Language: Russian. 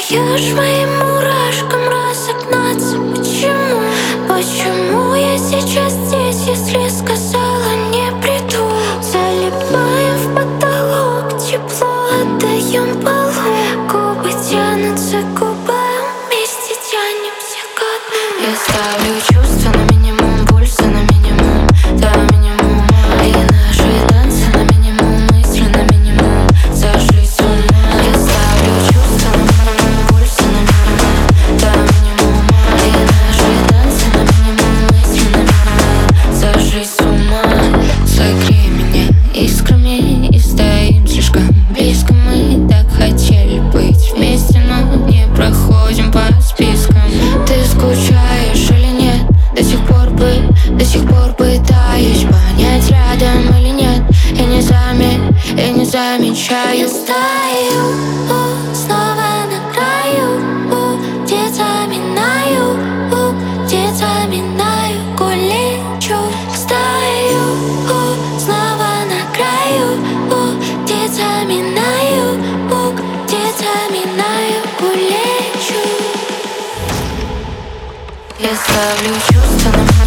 даешь моим мурашкам разогнаться. Почему? Почему я сейчас здесь, если сказала не приду? Залипаем в потолок, тепло отдаем полу. Губы тянутся к губам, вместе тянемся ко дну. Я ставлю чувства на минимум, пульса на минимум, да, минимум. И наши танцы на минимум, мысли на минимум, сошли с ума. Я ставлю чувства на минимум, пульса на минимум, да, минимум. И наши танцы на минимум, мысли на минимум, сошли с ума. Согрей меня искрами и стоим слишком близко. Мы так хотели быть вместе, но не проходим по спискам. Ты скучаешь или нет? До сих пор пытаюсь понять, рядом или нет. Я не замечаю. Я стою снова на краю, где-то минаю, где-то минаю, гулечу. Стою снова на краю, где-то минаю, где-то минаю, гулечу. Я ставлю чувства на